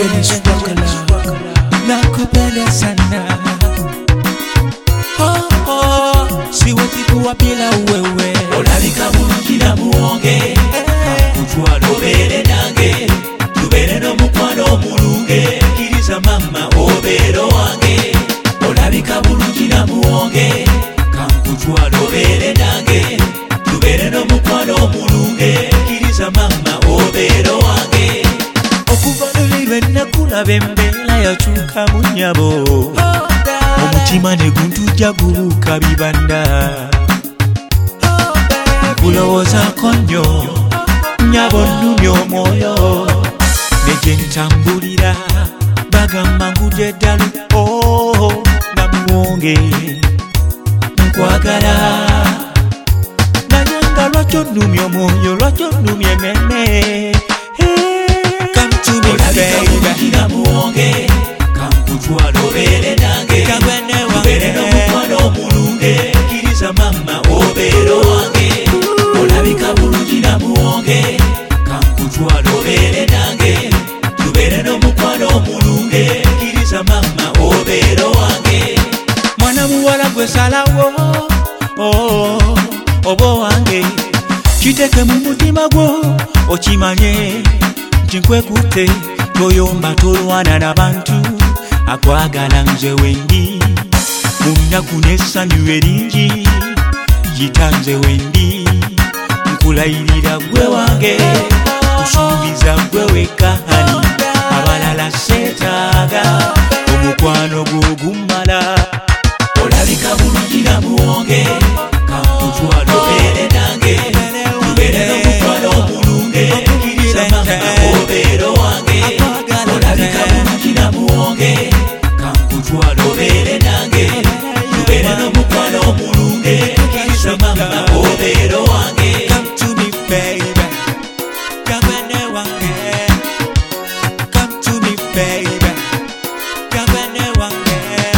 Dennis Wakala, nakupenda sana. Siwezi kuwa bila wewe. Olabika bulungi na muwonge, kakutwala obeere nange, tubeere n'omukwano omulunge, kkiriza mama obeere wange. Olabika bulungi na muwonge, kakutwala obeere nange, tubeere n'omukwano omulunge, kkiriza mama obeere wange. Okuva luli lwe nakulaba embeera yakyuka mu nnyabo, omutima ne guntujja gubuuka bibanda. Nkulowoozaako nnyo nnyabo nnumya omwoyo, ne gye ntambulira bagamba ngudde eddalu. Namuwonge nkwagala, naye nga lwaki onnumya omwoyo, lwaki onnumya emmeme? Olabika muwonge, kankutwala obeere nange, tubeere n'omukwano omulunge, kkiriza mama obeere wange. Olabika bulungi na muwonge, kankutwala obeere nange, tubeere n'omukwano omulunge, kkiriza mama obeere wange. Mwana muwala gwe salawo, oba wange, kiteeke mu mutima gwo okimanye nti nkwekutte, toyomba tolwana n'abantu, akwagala nze wendi. Mu nnaku n'essanyu eringi yita nze wendi, nkulayirira gwe wange, kusuubiza gwe wekka hani, abalala seetaaga, omukwano gwo gummala. Olabika bulungi na muwonge, kankutwala obeere nange, tubeere n'omukwano omulunge, kkiriza mama obeere wange. Olabika bulungi na muwonge, kankutwala obeere nange, tubeere n'omukwano omulunge, kkiriza mama obeere wange. Come to me baby, kabene wange. Come to me baby, kabene wange.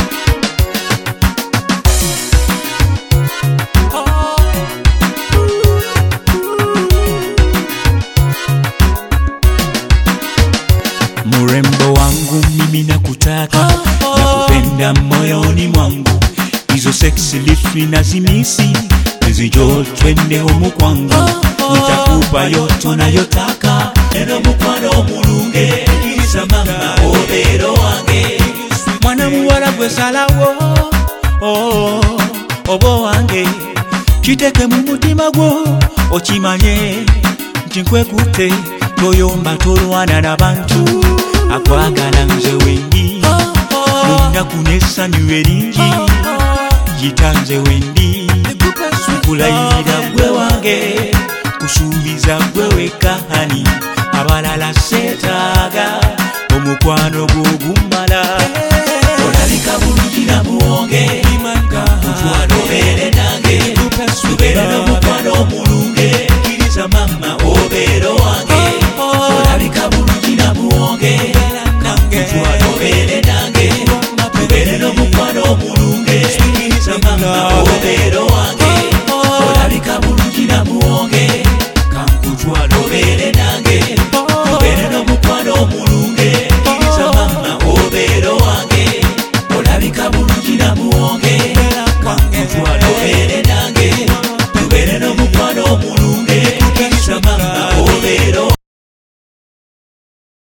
Murembo wangu mimi nakutaka, nakupenda moyoni mwangu, hizo sexy lips ninazimisi, njoo twende humu kwangu, nitakupa yote unayotaka, n'omukwano omulunge, kkiriza mama obeere wange. mwana muwala gwe salawo, oba wange, kiteeke mu mutima gwo okimanye nti nkwekutte, toyomba tolwana n'abantu, akwagala nze wendi. Mu nnaku n'essanyu eringi yita nze wendi, nkulayirira gwe wange, kusuubiza gwe wekka hani, abalala seetaaga, omukwano gwo gumu